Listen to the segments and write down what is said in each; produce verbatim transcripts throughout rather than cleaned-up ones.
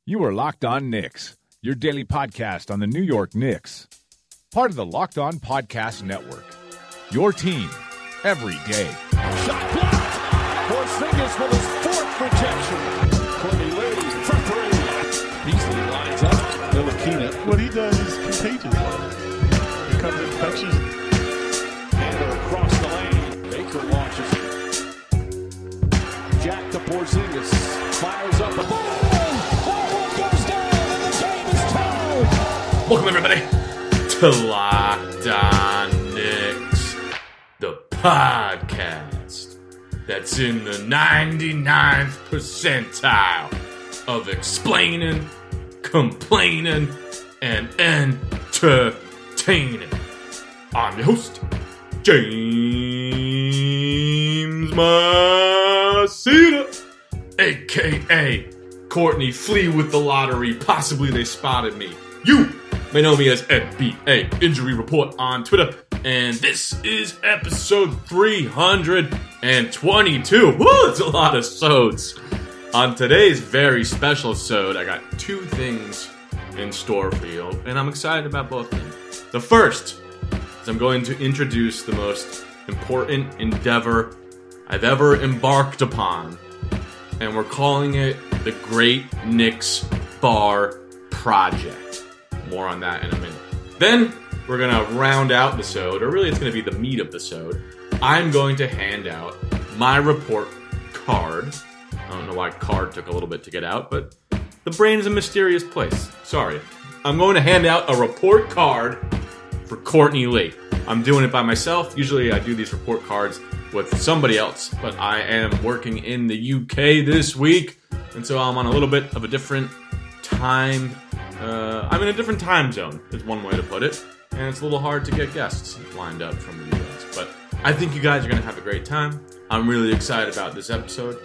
You are Locked On Knicks, your daily podcast on the New York Knicks. Part of the Locked On Podcast Network. Your team every day. Shot blocked. Porzingis with his fourth rejection. Courtney Lee for three. Beasley lines up. Ntilikina. What he does is contagious. It becomes infectious. Handle across the lane. Baker launches it. Jack to Porzingis. Fires up the ball. Welcome, everybody, to Locked On Knicks, the podcast that's in the ninety-ninth percentile of explaining, complaining, and entertaining. I'm your host, James Masita, a k a. Courtney Flee with the lottery. Possibly they spotted me. You may know me as N B A Injury Report on Twitter. And this is episode three hundred twenty-two. Woo, it's a lot of sods. On today's very special sode, I got two things in store for you, and I'm excited about both of them. The first is I'm going to introduce the most important endeavor I've ever embarked upon, and we're calling it the Great Knicks Bar Project. More on that in a minute. Then we're going to round out the sode, or really it's going to be the meat of the sode. I'm going to hand out my report card. I don't know why card took a little bit to get out, but the brain is a mysterious place. Sorry. I'm going to hand out a report card for Courtney Lee. I'm doing it by myself. Usually I do these report cards with somebody else, but I am working in the U K this week, and so I'm on a little bit of a different time. Uh, I'm in a different time zone, is one way to put it, and it's a little hard to get guests lined up from the U S, but I think you guys are going to have a great time. I'm really excited about this episode,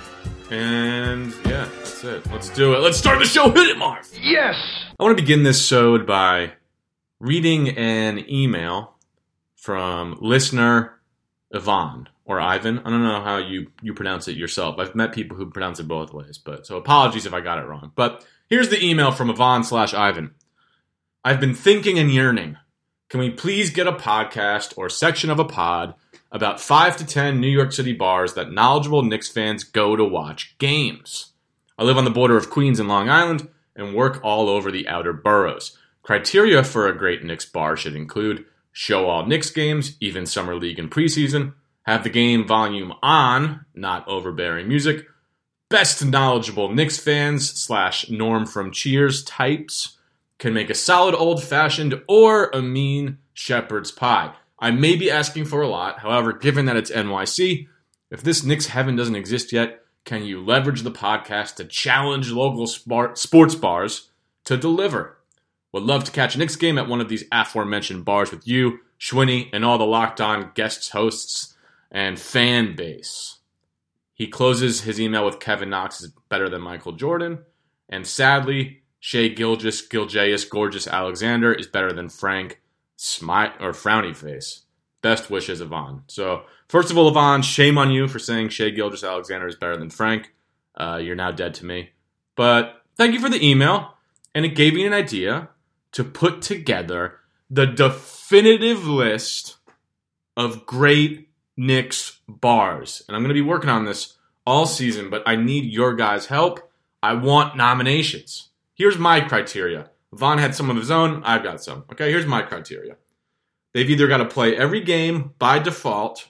and yeah, that's it. Let's do it. Let's start the show. Hit it, Marv! Yes! I want to begin this sode by reading an email from listener Ivan, or Ivan. I don't know how you, you pronounce it yourself. I've met people who pronounce it both ways, but so apologies if I got it wrong. But here's the email from Ivan slash Ivan. I've been thinking and yearning. Can we please get a podcast or section of a pod about five to ten New York City bars that knowledgeable Knicks fans go to watch games? I live on the border of Queens and Long Island and work all over the outer boroughs. Criteria for a great Knicks bar should include show all Knicks games, even summer league and preseason, have the game volume on, not overbearing music, best knowledgeable Knicks fans slash Norm from Cheers types, can make a solid old-fashioned or a mean shepherd's pie. I may be asking for a lot, however, given that it's N Y C, if this Knicks heaven doesn't exist yet, can you leverage the podcast to challenge local sports bars to deliver? Would love to catch a Knicks game at one of these aforementioned bars with you, Schwinny, and all the Locked On guests, hosts, and fan base. He closes his email with Kevin Knox is better than Michael Jordan, and sadly, Shea Gilgeous, Gilgeous, Gorgeous Alexander is better than Frank Smite or Frowny Face. Best wishes, Ivan. So, first of all, Ivan, shame on you for saying Shea Gilgeous Alexander is better than Frank. Uh, you're now dead to me. But thank you for the email, and it gave me an idea to put together the definitive list of great Knicks bars. And I'm going to be working on this all season, but I need your guys' help. I want nominations. Here's my criteria. Vaughn had some of his own. I've got some. Okay, here's my criteria. They've either got to play every game by default,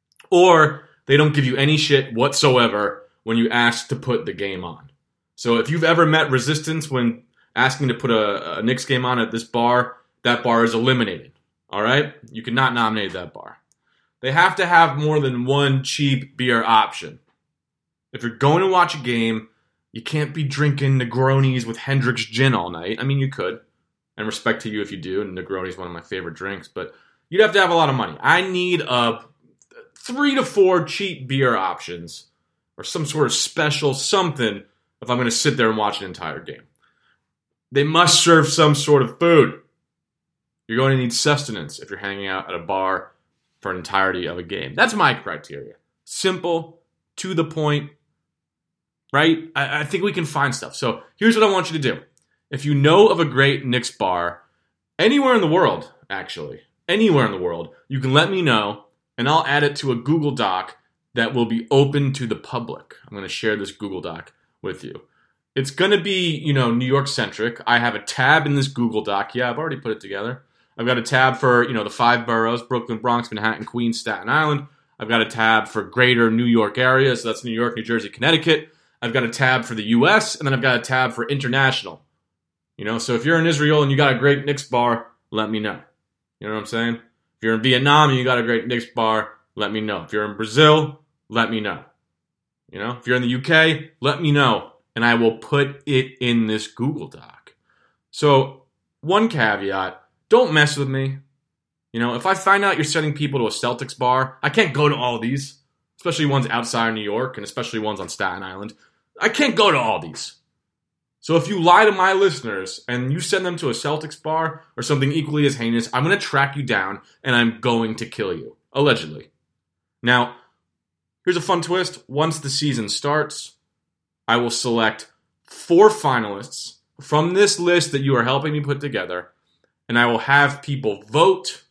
or they don't give you any shit whatsoever when you ask to put the game on. So if you've ever met resistance when asking to put a, a Knicks game on at this bar, that bar is eliminated. All right? You cannot nominate that bar. They have to have more than one cheap beer option. If you're going to watch a game, you can't be drinking Negronis with Hendrick's gin all night. I mean, you could. And respect to you if you do. And Negroni is one of my favorite drinks. But you'd have to have a lot of money. I need uh, three to four cheap beer options or some sort of special something if I'm going to sit there and watch an entire game. They must serve some sort of food. You're going to need sustenance if you're hanging out at a bar for an entirety of a game. That's my criteria. Simple, to the point, right? I, I think we can find stuff. So here's what I want you to do. If you know of a great Knicks bar, anywhere in the world, actually, anywhere in the world, you can let me know, and I'll add it to a Google Doc that will be open to the public. I'm going to share this Google Doc with you. It's going to be, you know, New York-centric. I have a tab in this Google Doc. Yeah, I've already put it together. I've got a tab for, you know, the five boroughs, Brooklyn, Bronx, Manhattan, Queens, Staten Island. I've got a tab for greater New York area, so that's New York, New Jersey, Connecticut. I've got a tab for the U S, and then I've got a tab for international. You know, so if you're in Israel and you got a great Knicks bar, let me know. You know what I'm saying? If you're in Vietnam and you got a great Knicks bar, let me know. If you're in Brazil, let me know. You know, if you're in the U K, let me know, and I will put it in this Google Doc. So, one caveat, don't mess with me. You know, if I find out you're sending people to a Celtics bar, I can't go to all of these, especially ones outside New York and especially ones on Staten Island. I can't go to all these. So if you lie to my listeners and you send them to a Celtics bar or something equally as heinous, I'm going to track you down and I'm going to kill you, allegedly. Now, here's a fun twist. Once the season starts, I will select four finalists from this list that you are helping me put together, and I will have people vote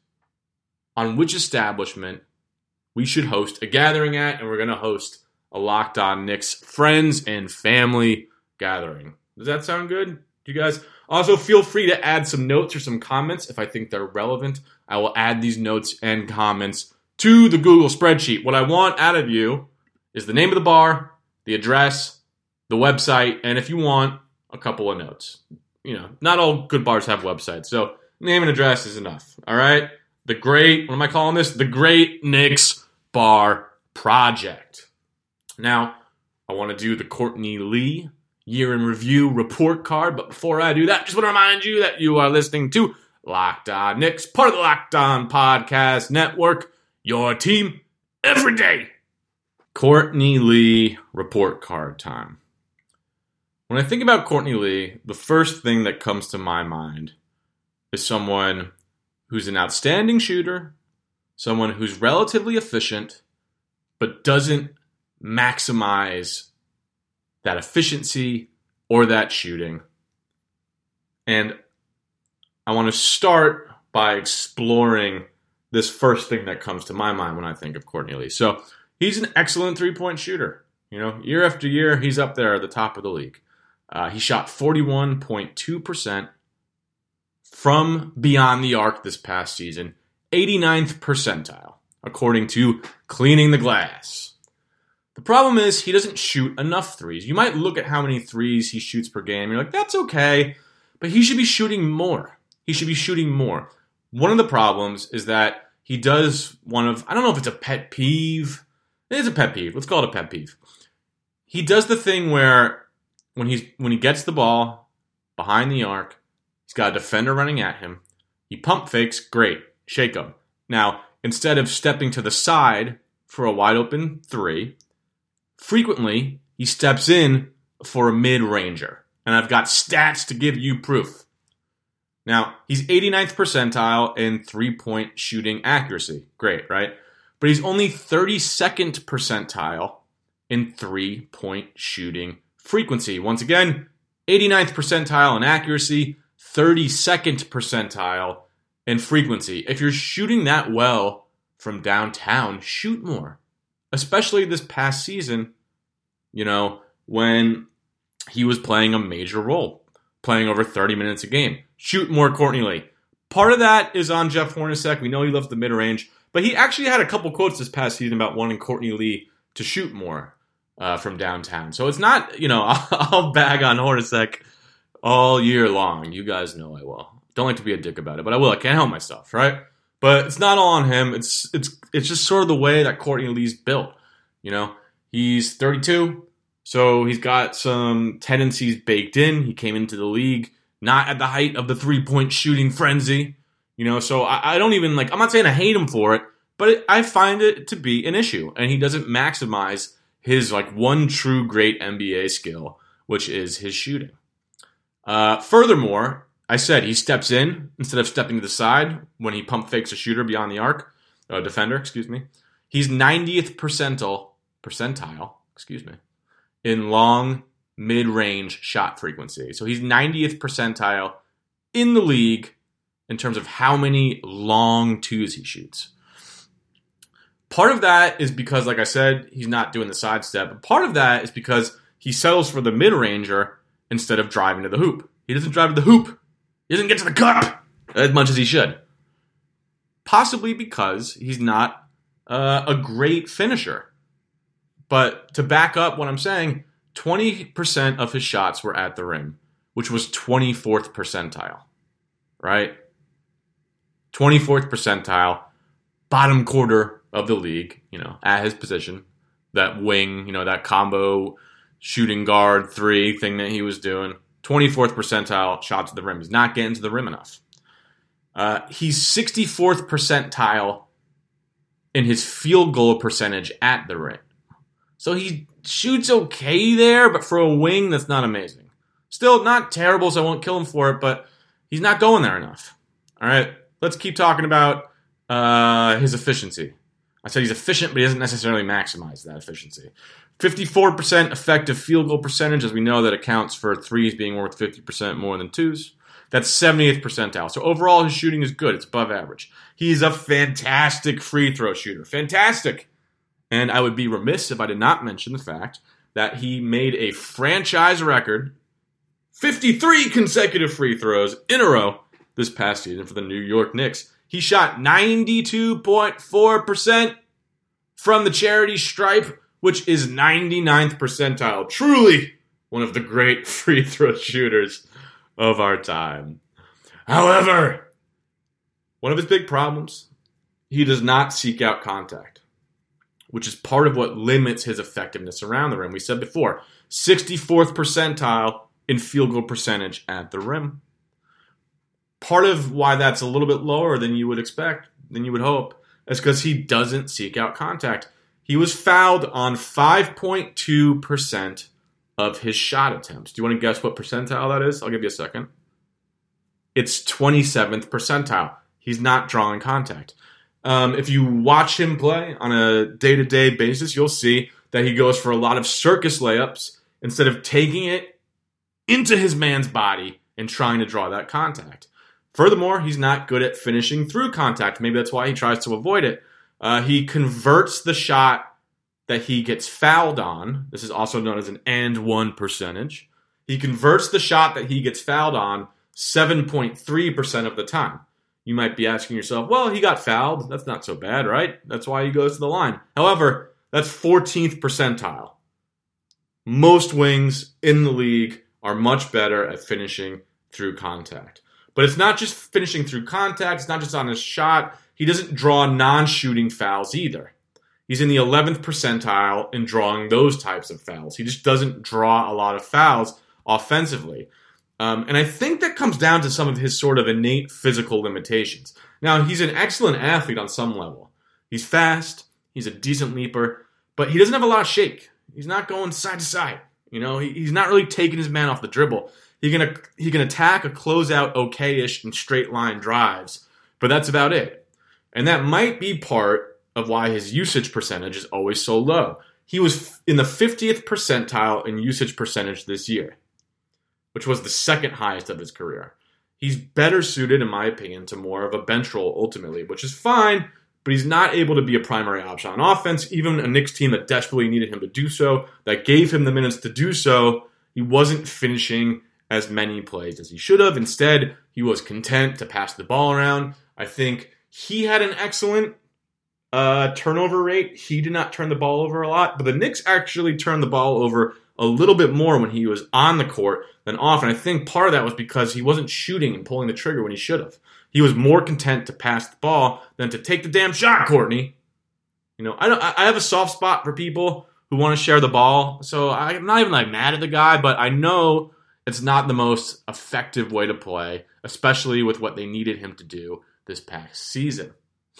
on which establishment we should host a gathering at, and we're going to host a Locked On Knicks friends and family gathering. Does that sound good? You guys? Also, feel free to add some notes or some comments if I think they're relevant. I will add these notes and comments to the Google spreadsheet. What I want out of you is the name of the bar, the address, the website, and if you want, a couple of notes. You know, not all good bars have websites, so name and address is enough. All right? The great, what am I calling this? The Great Knicks Bar Project. Now, I want to do the Courtney Lee Year in Review report card, but before I do that, just want to remind you that you are listening to Locked On Knicks, part of the Locked On Podcast Network, your team every day. Courtney Lee report card time. When I think about Courtney Lee, the first thing that comes to my mind is someone who's an outstanding shooter, someone who's relatively efficient, but doesn't maximize that efficiency or that shooting. And I want to start by exploring this first thing that comes to my mind when I think of Courtney Lee. So he's an excellent three-point shooter. You know, year after year, he's up there at the top of the league. Uh, he shot forty-one point two percent from beyond the arc this past season, eighty-ninth percentile, according to Cleaning the Glass. The problem is he doesn't shoot enough threes. You might look at how many threes he shoots per game. You're like, that's okay, but he should be shooting more. He should be shooting more. One of the problems is that he does one of, I don't know if it's a pet peeve. It is a pet peeve. Let's call it a pet peeve. He does the thing where when he's when he gets the ball behind the arc, he's got a defender running at him. He pump fakes, great, shake him. Now, instead of stepping to the side for a wide open three, frequently he steps in for a mid-ranger. And I've got stats to give you proof. Now, he's eighty-ninth percentile in three-point shooting accuracy. Great, right? But he's only thirty-second percentile in three-point shooting frequency. Once again, eighty-ninth percentile in accuracy, thirty-second percentile in frequency. If you're shooting that well from downtown, shoot more. Especially this past season, you know, when he was playing a major role, playing over thirty minutes a game. Shoot more, Courtney Lee. Part of that is on Jeff Hornacek. We know he loves the mid-range, but he actually had a couple quotes this past season about wanting Courtney Lee to shoot more uh, from downtown. So it's not, you know, I'll, I'll bag on Hornacek all year long. You guys know I will. Don't like to be a dick about it, but I will. I can't help myself, right? But it's not all on him. It's it's it's just sort of the way that Courtney Lee's built. You know, he's thirty-two, so he's got some tendencies baked in. He came into the league not at the height of the three-point shooting frenzy. You know, so I, I don't even, like, I'm not saying I hate him for it, but it, I find it to be an issue. And he doesn't maximize his, like, one true great N B A skill, which is his shooting. Uh, furthermore, I said he steps in instead of stepping to the side when he pump fakes a shooter beyond the arc, a defender, excuse me. He's ninetieth percentile, percentile, excuse me, in long, mid-range shot frequency. So he's ninetieth percentile in the league in terms of how many long twos he shoots. Part of that is because, like I said, he's not doing the sidestep. But part of that is because he settles for the mid-ranger instead of driving to the hoop. He doesn't drive to the hoop. He doesn't get to the cup as much as he should. Possibly because he's not uh, a great finisher. But to back up what I'm saying, twenty percent of his shots were at the rim, which was twenty-fourth percentile. Right? twenty-fourth percentile, bottom quarter of the league, you know, at his position. That wing, you know, that combo shooting guard three thing that he was doing. twenty-fourth percentile shots at the rim. He's not getting to the rim enough. Uh, he's sixty-fourth percentile in his field goal percentage at the rim. So he shoots okay there, but for a wing, that's not amazing. Still not terrible, so I won't kill him for it, but he's not going there enough. All right, let's keep talking about uh, his efficiency. I said he's efficient, but he doesn't necessarily maximize that efficiency. fifty-four percent effective field goal percentage, as we know that accounts for threes being worth fifty percent more than twos. That's seventieth percentile. So overall, his shooting is good. It's above average. He's a fantastic free throw shooter. Fantastic. And I would be remiss if I did not mention the fact that he made a franchise record fifty-three consecutive free throws in a row this past season for the New York Knicks. He shot ninety-two point four percent from the charity stripe, which is ninety-ninth percentile. Truly one of the great free throw shooters of our time. However, one of his big problems, he does not seek out contact, which is part of what limits his effectiveness around the rim. We said before, sixty-fourth percentile in field goal percentage at the rim. Part of why that's a little bit lower than you would expect, than you would hope, is because he doesn't seek out contact. He was fouled on five point two percent of his shot attempts. Do you want to guess what percentile that is? I'll give you a second. It's twenty-seventh percentile. He's not drawing contact. Um, if you watch him play on a day-to-day basis, you'll see that he goes for a lot of circus layups instead of taking it into his man's body and trying to draw that contact. Furthermore, he's not good at finishing through contact. Maybe that's why he tries to avoid it. Uh, he converts the shot that he gets fouled on. This is also known as an and one percentage. He converts the shot that he gets fouled on seven point three percent of the time. You might be asking yourself, well, he got fouled. That's not so bad, right? That's why he goes to the line. However, that's fourteenth percentile. Most wings in the league are much better at finishing through contact. But it's not just finishing through contact. It's not just on his shot. He doesn't draw non-shooting fouls either. He's in the eleventh percentile in drawing those types of fouls. He just doesn't draw a lot of fouls offensively. Um, and I think that comes down to some of his sort of innate physical limitations. Now, he's an excellent athlete on some level. He's fast. He's a decent leaper. But he doesn't have a lot of shake. He's not going side to side. You know, he, he's not really taking his man off the dribble. He can, he can attack a closeout okay-ish and straight line drives, but that's about it. And that might be part of why his usage percentage is always so low. He was in the fiftieth percentile in usage percentage this year, which was the second highest of his career. He's better suited, in my opinion, to more of a bench role ultimately, which is fine, but he's not able to be a primary option on offense. Even a Knicks team that desperately needed him to do so, that gave him the minutes to do so, he wasn't finishing as many plays as he should have. Instead, he was content to pass the ball around. I think he had an excellent uh, turnover rate. He did not turn the ball over a lot, but the Knicks actually turned the ball over a little bit more when he was on the court than off. And I think part of that was because he wasn't shooting and pulling the trigger when he should have. He was more content to pass the ball than to take the damn shot, Courtney. You know, I don't, I have a soft spot for people who want to share the ball, so I'm not even like mad at the guy, but I know it's not the most effective way to play, especially with what they needed him to do this past season.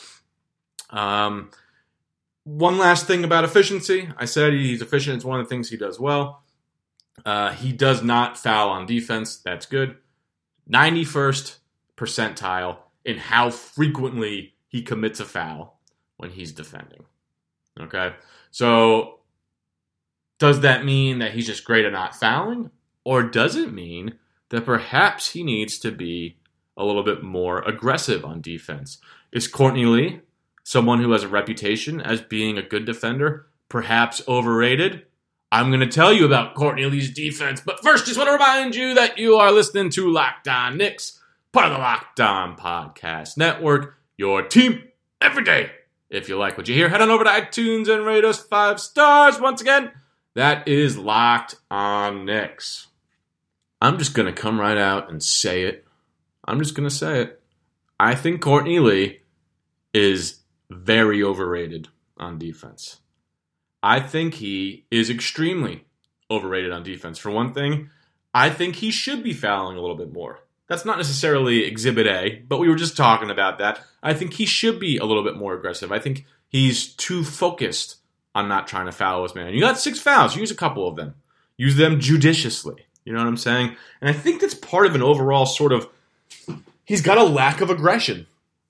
Um, one last thing about efficiency. I said he's efficient. It's one of the things he does well. Uh, he does not foul on defense. That's good. ninety-first percentile in how frequently he commits a foul when he's defending. Okay? So Does that mean that he's just great at not fouling? Or does it mean that perhaps he needs to be a little bit more aggressive on defense? Is Courtney Lee someone who has a reputation as being a good defender, perhaps overrated? I'm going to tell you about Courtney Lee's defense, but first, just want to remind you that you are listening to Locked On Knicks, part of the Locked On Podcast Network, your team every day. If you like what you hear, head on over to iTunes and rate us five stars. Once again, that is Locked On Knicks. I'm just going to come right out and say it. I'm just going to say it. I think Courtney Lee is very overrated on defense. I think he is extremely overrated on defense. For one thing, I think he should be fouling a little bit more. That's not necessarily Exhibit A, but we were just talking about that. I think he should be a little bit more aggressive. I think he's too focused on not trying to foul his man. You got six fouls. Use a couple of them. Use them judiciously. You know what I'm saying? And I think that's part of an overall sort of, he's got a lack of aggression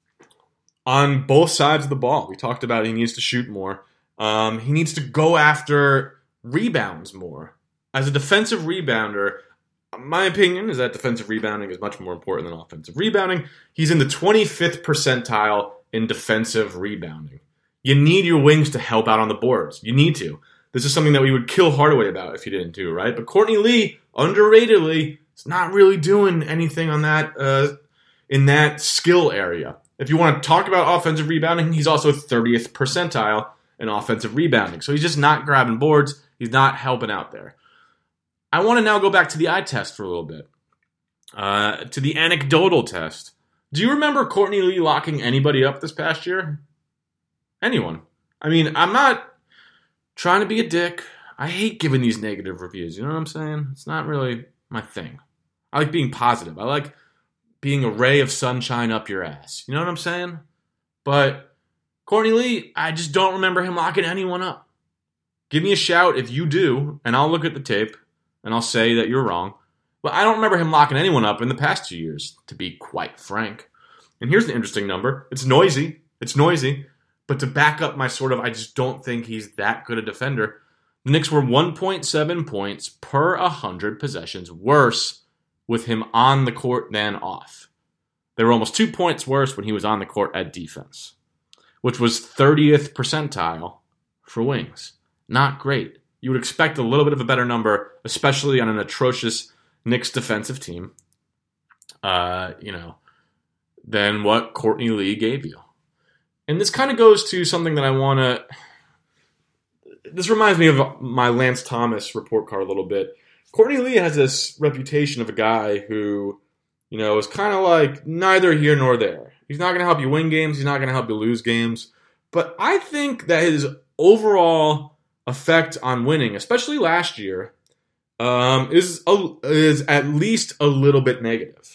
on both sides of the ball. We talked about he needs to shoot more. Um, he needs to go after rebounds more. As a defensive rebounder, my opinion is that defensive rebounding is much more important than offensive rebounding. He's in the twenty-fifth percentile in defensive rebounding. You need your wings to help out on the boards. You need to. This is something that we would kill Hardaway about if he didn't do, right? But Courtney Lee, underratedly, is not really doing anything on that uh, in that skill area. If you want to talk about offensive rebounding, he's also thirtieth percentile in offensive rebounding. So he's just not grabbing boards. He's not helping out there. I want to now go back to the eye test for a little bit, uh, to the anecdotal test. Do you remember Courtney Lee locking anybody up this past year? Anyone? I mean, I'm not trying to be a dick. I hate giving these negative reviews. You know what I'm saying? It's not really my thing. I like being positive. I like being a ray of sunshine up your ass. You know what I'm saying? But Courtney Lee, I just don't remember him locking anyone up. Give me a shout if you do, and I'll look at the tape, and I'll say that you're wrong. But I don't remember him locking anyone up in the past two years, to be quite frank. And here's the interesting number. It's noisy. It's noisy. But to back up my sort of, I just don't think he's that good a defender, the Knicks were one point seven points per one hundred possessions worse with him on the court than off. They were almost two points worse when he was on the court at defense, which was thirtieth percentile for wings. Not great. You would expect a little bit of a better number, especially on an atrocious Knicks defensive team, uh, you know, than what Courtney Lee gave you. And this kind of goes to something that I want to... This reminds me of my Lance Thomas report card a little bit. Courtney Lee has this reputation of a guy who, you know, is kind of like neither here nor there. He's not going to help you win games. He's not going to help you lose games. But I think that his overall effect on winning, especially last year, um, is a, is at least a little bit negative.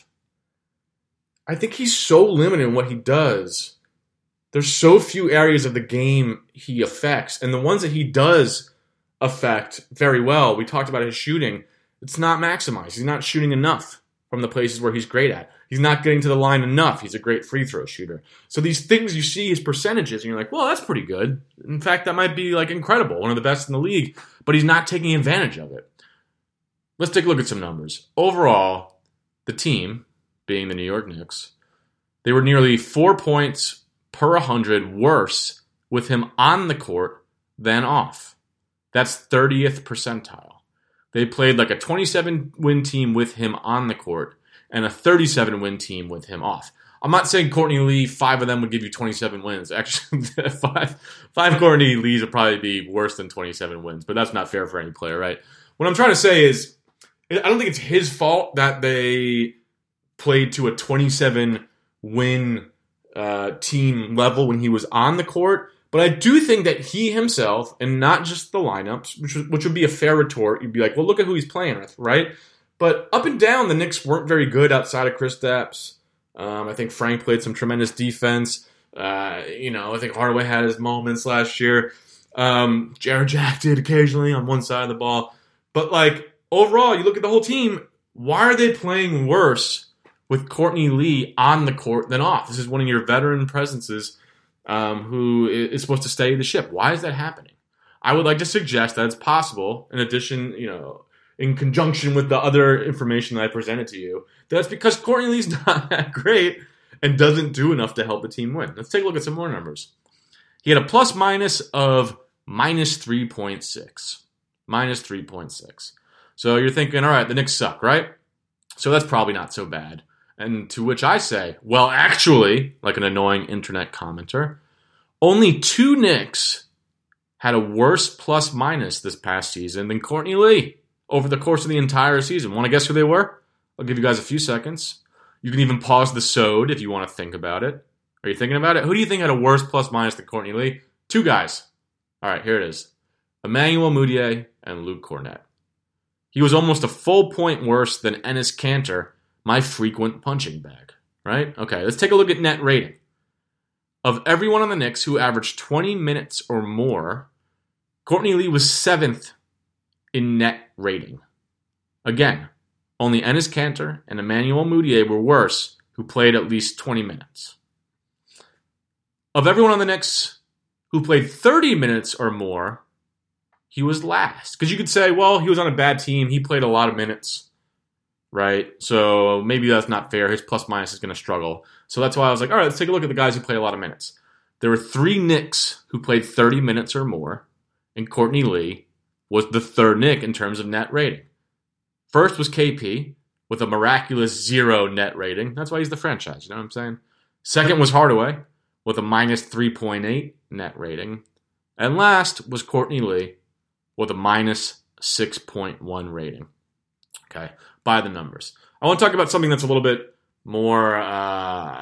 I think he's so limited in what he does. There's so few areas of the game he affects, and the ones that he does affect very well, we talked about his shooting, it's not maximized. He's not shooting enough from the places where he's great at. He's not getting to the line enough. He's a great free throw shooter. So these things you see, his percentages, and you're like, well, that's pretty good. In fact, that might be like incredible, one of the best in the league, but he's not taking advantage of it. Let's take a look at some numbers. Overall, the team, being the New York Knicks, they were nearly four points per one hundred worse with him on the court than off. That's thirtieth percentile. They played like a twenty-seven win team with him on the court and a thirty-seven win team with him off. I'm not saying Courtney Lee, five of them would give you twenty-seven wins. Actually, five, five Courtney Lees would probably be worse than twenty-seven wins, but that's not fair for any player, right? What I'm trying to say is, I don't think it's his fault that they played to a twenty-seven win uh, team level when he was on the court, but I do think that he himself, and not just the lineups, which, which would be a fair retort, you'd be like, well, look at who he's playing with, right? But up and down, the Knicks weren't very good outside of Kristaps. Um, I think Frank played some tremendous defense. Uh, you know, I think Hardaway had his moments last year. Um, Jarrett Jack did occasionally on one side of the ball. But, like, overall, you look at the whole team, why are they playing worse with Courtney Lee on the court than off? This is one of your veteran presences um, who is supposed to steady the ship. Why is that happening? I would like to suggest that it's possible, in addition, you know, in conjunction with the other information that I presented to you, that's because Courtney Lee's not that great and doesn't do enough to help the team win. Let's take a look at some more numbers. He had a plus minus of minus three point six. Minus three point six. So you're thinking, all right, the Knicks suck, right? So that's probably not so bad. And to which I say, well, actually, like an annoying internet commenter, only two Knicks had a worse plus minus this past season than Courtney Lee over the course of the entire season. Want to guess who they were? I'll give you guys a few seconds. You can even pause the sode if you want to think about it. Are you thinking about it? Who do you think had a worse plus minus than Courtney Lee? Two guys. All right, here it is. Emmanuel Mudiay and Luke Cornett. He was almost a full point worse than Enes Kanter, my frequent punching bag, right? Okay, let's take a look at net rating. Of everyone on the Knicks who averaged twenty minutes or more, Courtney Lee was seventh in net rating. Again, only Enes Kanter and Emmanuel Mudiay were worse, who played at least twenty minutes. Of everyone on the Knicks who played thirty minutes or more, he was last. Because you could say, well, he was on a bad team. He played a lot of minutes, right? So maybe that's not fair. His plus minus is going to struggle. So that's why I was like, all right, let's take a look at the guys who played a lot of minutes. There were three Knicks who played thirty minutes or more, and Courtney Lee was the third Knick in terms of net rating. First was K P with a miraculous zero net rating. That's why he's the franchise, you know what I'm saying? Second was Hardaway with a minus three point eight net rating. And last was Courtney Lee with a minus six point one rating. Okay, by the numbers. I want to talk about something that's a little bit more uh,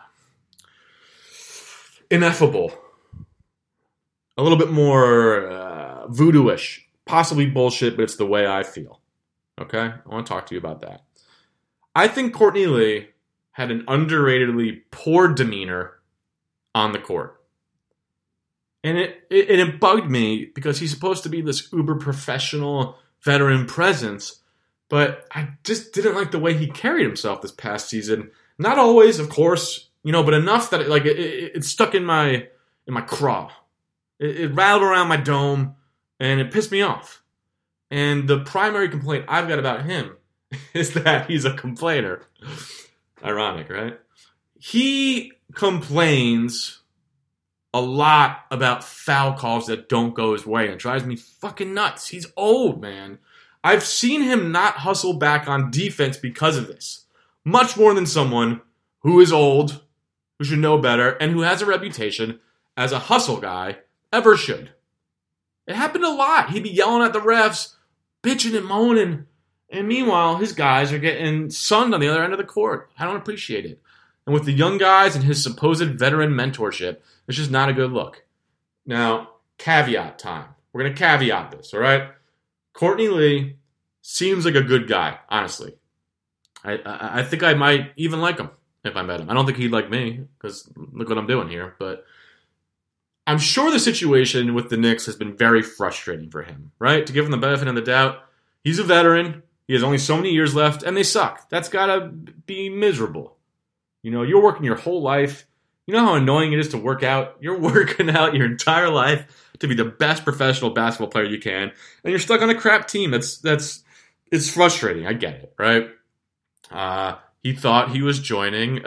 ineffable. A little bit more uh, voodoo-ish. Possibly bullshit, but it's the way I feel. Okay? I want to talk to you about that. I think Courtney Lee had an underratedly poor demeanor on the court. And it, it, it bugged me because he's supposed to be this uber professional veteran presence, but I just didn't like the way he carried himself this past season. Not always, of course, you know, but enough that it, like it, it, it stuck in my in my craw. It, it rattled around my dome, and it pissed me off. And the primary complaint I've got about him is that he's a complainer. Ironic, right? He complains a lot about foul calls that don't go his way, and it drives me fucking nuts. He's old, man. I've seen him not hustle back on defense because of this. Much more than someone who is old, who should know better, and who has a reputation as a hustle guy ever should. It happened a lot. He'd be yelling at the refs, bitching and moaning, and meanwhile, his guys are getting sunned on the other end of the court. I don't appreciate it. And with the young guys and his supposed veteran mentorship, it's just not a good look. Now, caveat time. We're going to caveat this, all right? Courtney Lee seems like a good guy, honestly. I, I I think I might even like him if I met him. I don't think he'd like me, because look what I'm doing here. But I'm sure the situation with the Knicks has been very frustrating for him, right? To give him the benefit of the doubt, he's a veteran. He has only so many years left, and they suck. That's got to be miserable. You know, you're working your whole life. You know how annoying it is to work out? You're working out your entire life to be the best professional basketball player you can, and you're stuck on a crap team. That's that's it's frustrating. I get it, right? Uh, he thought he was joining.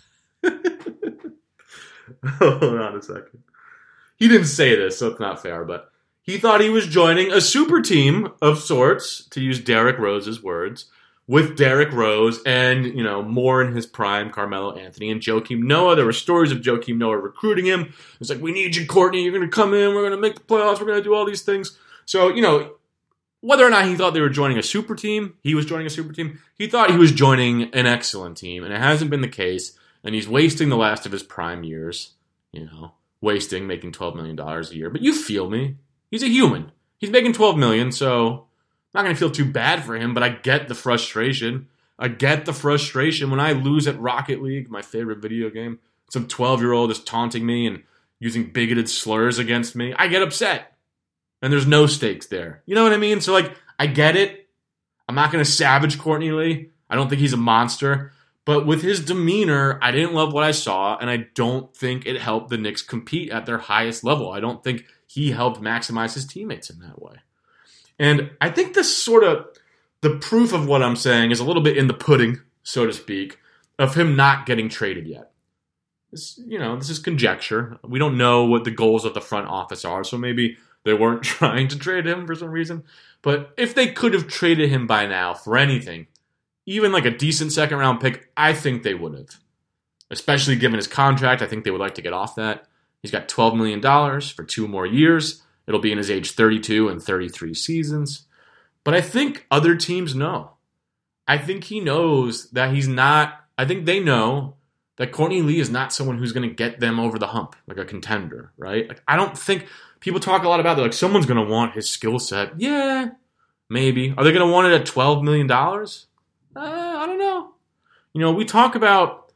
Hold on a second. He didn't say this, so it's not fair, but he thought he was joining a super team of sorts, to use Derrick Rose's words, with Derrick Rose and, you know, more in his prime, Carmelo Anthony and Joakim Noah. There were stories of Joakim Noah recruiting him. It's like, we need you, Courtney. You're going to come in. We're going to make the playoffs. We're going to do all these things. So, you know, whether or not he thought they were joining a super team, he was joining a super team, he thought he was joining an excellent team, and it hasn't been the case, and he's wasting the last of his prime years, you know, wasting, making twelve million dollars a year. But you feel me. He's a human. He's making twelve million dollars, so I'm not going to feel too bad for him, but I get the frustration. I get the frustration when I lose at Rocket League, my favorite video game. Some twelve-year-old is taunting me and using bigoted slurs against me. I get upset. And there's no stakes there. You know what I mean? So, like, I get it. I'm not going to savage Courtney Lee. I don't think he's a monster. But with his demeanor, I didn't love what I saw, and I don't think it helped the Knicks compete at their highest level. I don't think he helped maximize his teammates in that way. And I think this sort of, the proof of what I'm saying is a little bit in the pudding, so to speak, of him not getting traded yet. This, you know, this is conjecture. We don't know what the goals of the front office are, so maybe they weren't trying to trade him for some reason. But if they could have traded him by now for anything, even like a decent second round pick, I think they would have. Especially given his contract, I think they would like to get off that. He's got twelve million dollars for two more years. It'll be in his age thirty-two and thirty-three seasons. But I think other teams know. I think he knows that he's not, I think they know that Courtney Lee is not someone who's going to get them over the hump, like a contender, right? Like, I don't think, people talk a lot about it, like someone's going to want his skill set. Yeah, maybe. Are they going to want it at twelve million dollars? Uh, I don't know. You know, we talk about,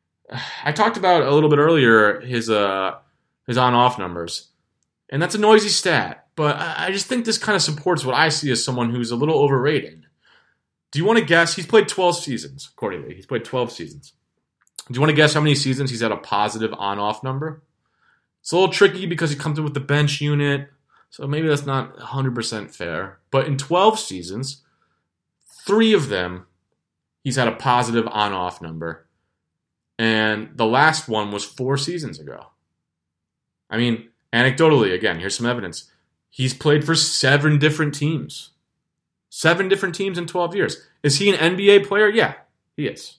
I talked about a little bit earlier his uh, his on-off numbers. And that's a noisy stat. But I just think this kind of supports what I see as someone who's a little overrated. Do you want to guess? He's played twelve seasons, accordingly. He's played twelve seasons. Do you want to guess how many seasons he's had a positive on-off number? It's a little tricky because he comes in with the bench unit, so maybe that's not one hundred percent fair. But in twelve seasons, three of them, he's had a positive on-off number. And the last one was four seasons ago. I mean, anecdotally, again, here's some evidence. He's played for seven different teams. Seven different teams in twelve years. Is he an N B A player? Yeah, he is.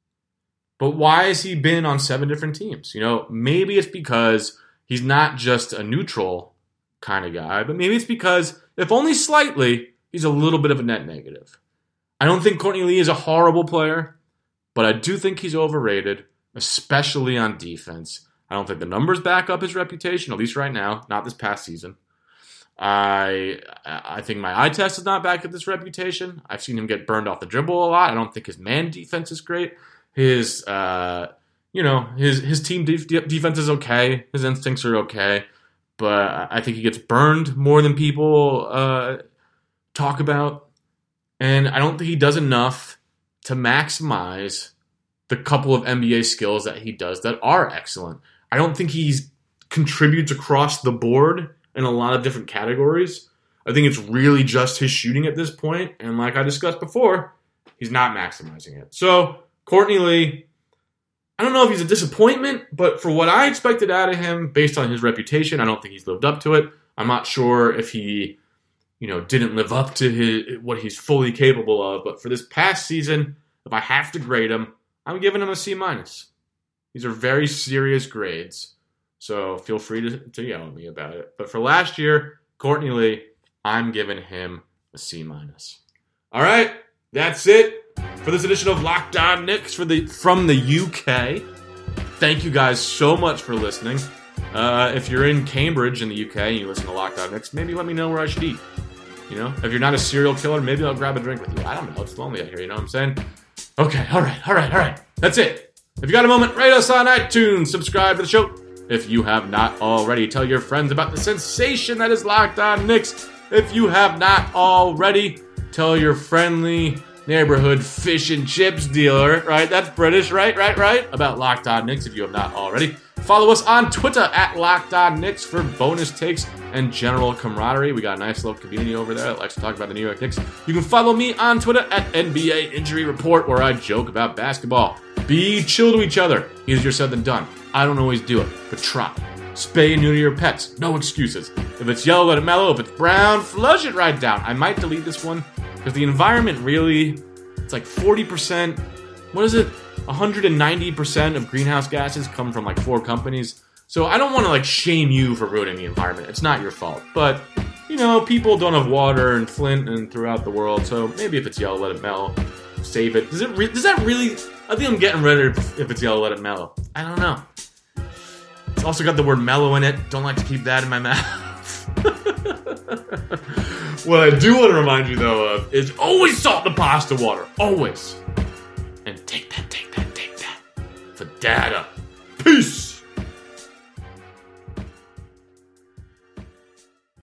But why has he been on seven different teams? You know, maybe it's because he's not just a neutral kind of guy, but maybe it's because, if only slightly, he's a little bit of a net negative. I don't think Courtney Lee is a horrible player, but I do think he's overrated, especially on defense. I don't think the numbers back up his reputation, at least right now, not this past season. I I think my eye test does not back up this reputation. I've seen him get burned off the dribble a lot. I don't think his man defense is great. His uh, you know, his his team def- defense is okay. His instincts are okay, but I think he gets burned more than people uh, talk about. And I don't think he does enough to maximize the couple of N B A skills that he does that are excellent. I don't think he contributes across the board in a lot of different categories. I think it's really just his shooting at this point, and like I discussed before, he's not maximizing it. So, Courtney Lee, I don't know if he's a disappointment, but for what I expected out of him, based on his reputation, I don't think he's lived up to it. I'm not sure if he, you know, didn't live up to his, what he's fully capable of, but for this past season, if I have to grade him, I'm giving him a C minus. These are very serious grades. So feel free to, to yell at me about it. But for last year, Courtney Lee, I'm giving him a C minus. All right, that's it for this edition of Locked On Knicks for the from the U K. Thank you guys so much for listening. Uh, if you're in Cambridge in the U K and you listen to Locked On Knicks, maybe let me know where I should eat. You know, if you're not a serial killer, maybe I'll grab a drink with you. I don't know. It's lonely out here. You know what I'm saying? Okay. All right. All right. All right. That's it. If you got a moment, rate us on iTunes. Subscribe to the show. If you have not already, tell your friends about the sensation that is Locked On Knicks. If you have not already, tell your friendly neighborhood fish and chips dealer, right? That's British, right? Right? Right? About Locked On Knicks if you have not already. Follow us on Twitter at Locked On Knicks for bonus takes and general camaraderie. We got a nice little community over there that likes to talk about the New York Knicks. You can follow me on Twitter at N B A Injury Report, where I joke about basketball. Be chill to each other. Easier said than done. I don't always do it, but try. Spay and neuter your pets. No excuses. If it's yellow, let it mellow. If it's brown, flush it right down. I might delete this one because the environment really, it's like forty percent. What is it? one hundred ninety percent of greenhouse gases come from like four companies. So I don't want to like shame you for ruining the environment. It's not your fault. But, you know, people don't have water in Flint and throughout the world. So maybe if it's yellow, let it mellow. Save it. Does it? Re- does that really? I think I'm getting rid of it if it's yellow, let it mellow. I don't know. It's also got the word mellow in it. Don't like to keep that in my mouth. What I do want to remind you, though, of is always salt the pasta water. Always. And take that, take that, take that. For data. Peace.